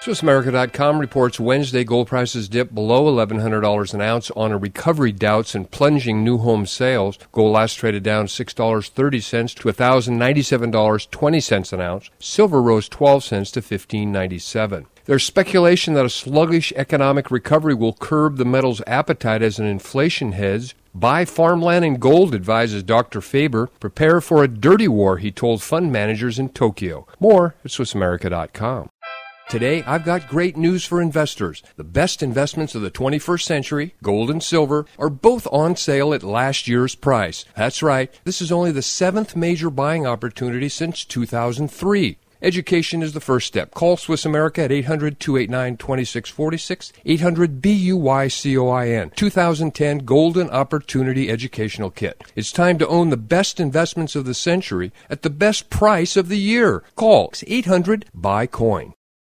SwissAmerica.com reports Wednesday gold prices dipped below $1,100 an ounce on a recovery doubts and plunging new home sales. Gold last traded down $6.30 to $1,097.20 an ounce. Silver rose 12 cents to $15.97. There's speculation that a sluggish economic recovery will curb the metal's appetite as an inflation hedge. Buy farmland and gold, advises Dr. Faber. Prepare for a dirty war, he told fund managers in Tokyo. More at SwissAmerica.com. Today, I've got great news for investors. The best investments of the 21st century, gold and silver, are both on sale at last year's price. That's right, this is only the 7th major buying opportunity since 2003. Education is the first step. Call Swiss America at 800-289-2646, 800-BUYCOIN, 2010 Golden Opportunity Educational Kit. It's time to own the best investments of the century at the best price of the year. Call 800-BUY-COIN.